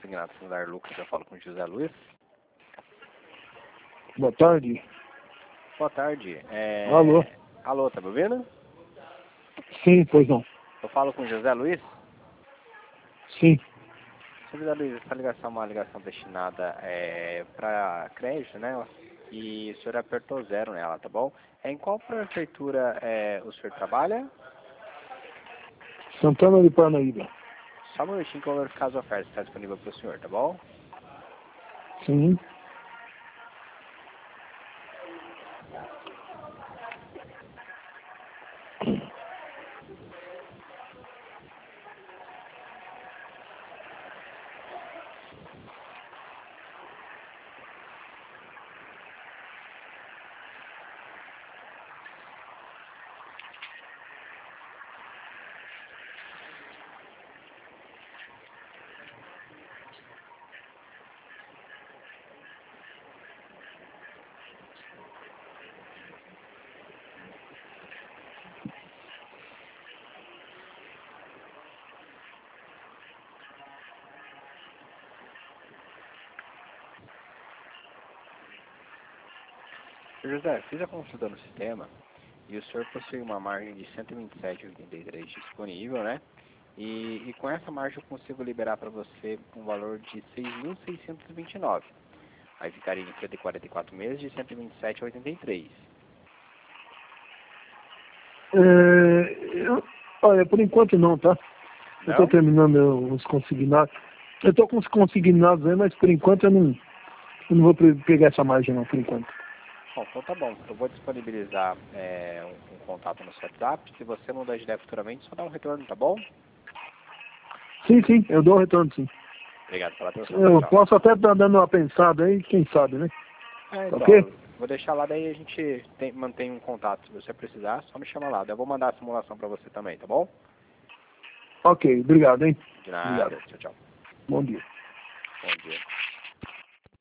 consignado celular Lucas, eu falo com o José Luiz. Boa tarde. Boa tarde. Alô? Alô, tá me ouvindo? Sim, pois não. Eu falo com o José Luiz. Sim. Seu José Luiz, essa ligação é uma ligação destinada para crédito, né? E o senhor apertou 0 nela, tá bom? Em qual prefeitura o senhor trabalha? Santana de Parnaíba. Só um minutinho que eu vou verificar as ofertas que está disponível para o senhor, tá bom? Sim. Senhor José, fiz a consulta no sistema e o senhor possui uma margem de 127,83 disponível, né? E com essa margem eu consigo liberar para você um valor de 6.629. Aí ficaria em 144 meses de 127,83. Olha, por enquanto não, tá? Eu tô Não? terminando os consignados. Eu tô com os consignados aí, mas por enquanto eu não vou pegar essa margem não, por enquanto. Bom, então tá bom. Eu vou disponibilizar um contato no seu WhatsApp. Se você mudar de ideia futuramente, só dá um retorno, tá bom? Sim, eu dou o retorno sim. Obrigado pela atenção, Eu tchau. posso até estar dando uma pensada aí, quem sabe, né? Então, Ok? vou deixar lá, daí a gente mantém um contato. Se você precisar, só me chama lá. Daí eu vou mandar a simulação para você também, tá bom? Ok, obrigado, hein? De nada. Obrigado. Tchau, tchau. Bom dia. Bom dia.